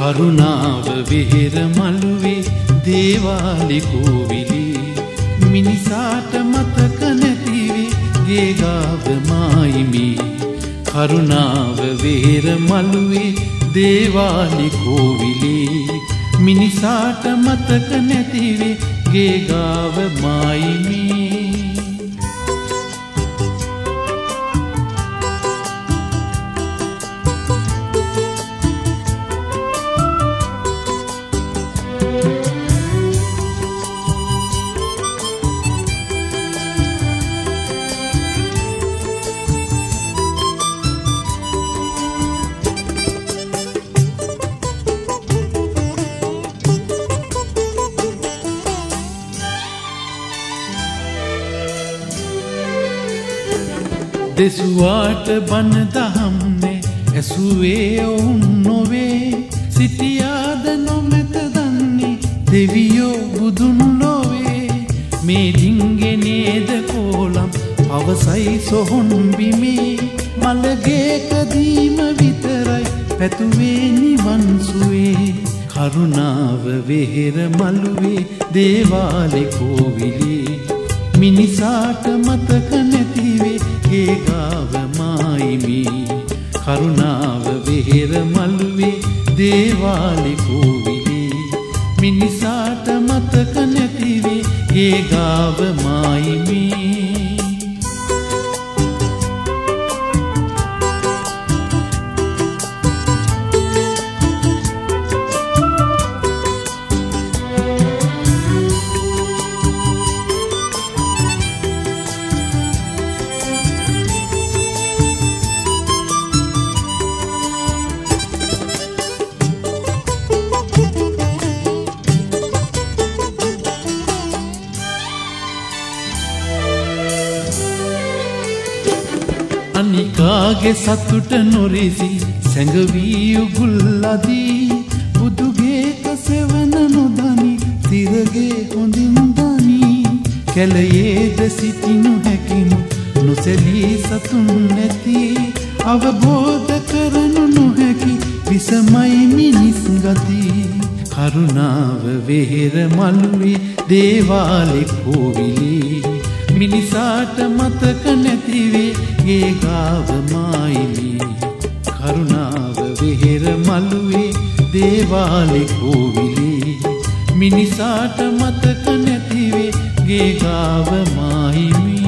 කරුණාව වෙහෙර මළුවේ දේවාලි කෝවිලි මිනිසාට මතක නැතිවේ ගේ ගාව මායිමි කරුණාව වෙහෙර මළුවේ දේවාලි කෝවිලි මිනිසාට මතක නැතිවේ ගේ ගාව මායිමි දෙසුවාට බන දහම්නේ ඇසුවේ ඔවුන් නොවේ සිටියාද නොමැත දන්නේ දෙවියෝ බුදුන් ලොවේ මේ ඩිංගේ නේද කෝලම් අවසයි සොහොන් බිමේ මලගේ කදීම විතරයි පැතුවේ නිවන් සුවේ කරුණාව වෙහෙර මළුවේ දේවාලේ කෝවිලි මිනිසාට මතක නැතිවේ ගේ ගාව මායිමි කරුණාව වෙහෙර මළුවේ දේවාලි කෝවිලි මිනිසාට මතක නැතිවේ ගේ ගාව මායිමි අනිකාගේ සතුට නොරිසි සැඟවී උගුල්ලදී බුදුගේ කසවන නොදනි තිරගේ හොඳින් දනි කැලයේද සිටිනු හැකිනු නොසැලී සතුන් නැති අවබෝධ කරනු නොහැකි විසමයි මිනිස් ගති කරුණාව වෙහෙර මළුවේ දේවාලේ කෝවිලි මිනිසාට මතක නැතිවේ ගේ ගාව මායිමි කරුණාව වෙහෙර මළුවේ දේවාලේ කෝවිලි මිනිසාට මතක නැතිවේ ගේ ගාව මායිමි